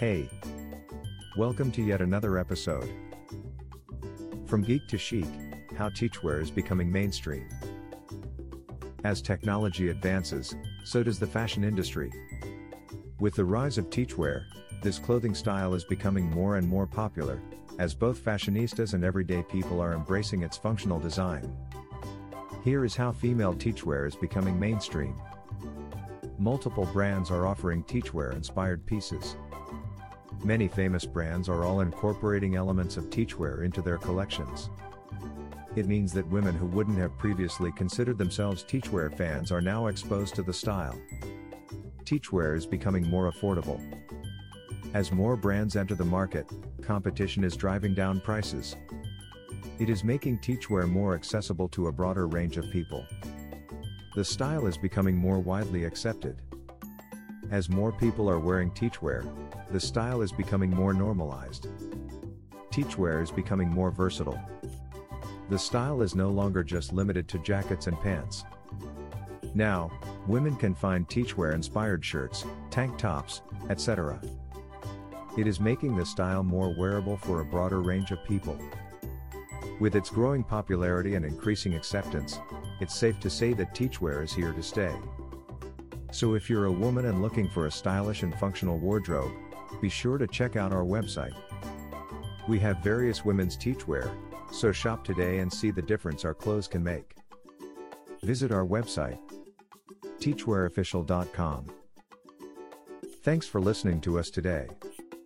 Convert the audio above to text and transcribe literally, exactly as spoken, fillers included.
Hey! Welcome to yet another episode. From geek to chic, how teachwear is becoming mainstream. As technology advances, so does the fashion industry. With the rise of teachwear, this clothing style is becoming more and more popular, as both fashionistas and everyday people are embracing its functional design. Here is how female teachwear is becoming mainstream. Multiple brands are offering teachwear-inspired pieces. Many famous brands are all incorporating elements of teachwear into their collections. It means that women who wouldn't have previously considered themselves teachwear fans are now exposed to the style. Teachwear is becoming more affordable. As more brands enter the market, competition is driving down prices. It is making teachwear more accessible to a broader range of people. The style is becoming more widely accepted. As more people are wearing teachwear, the style is becoming more normalized. Teachwear is becoming more versatile. The style is no longer just limited to jackets and pants. Now, women can find teachwear-inspired shirts, tank tops, et cetera. It is making the style more wearable for a broader range of people. With its growing popularity and increasing acceptance, it's safe to say that teachwear is here to stay. So if you're a woman and looking for a stylish and functional wardrobe, be sure to check out our website. We have various women's teachwear, so shop today and see the difference our clothes can make. Visit our website, teachwear official dot com. Thanks for listening to us today.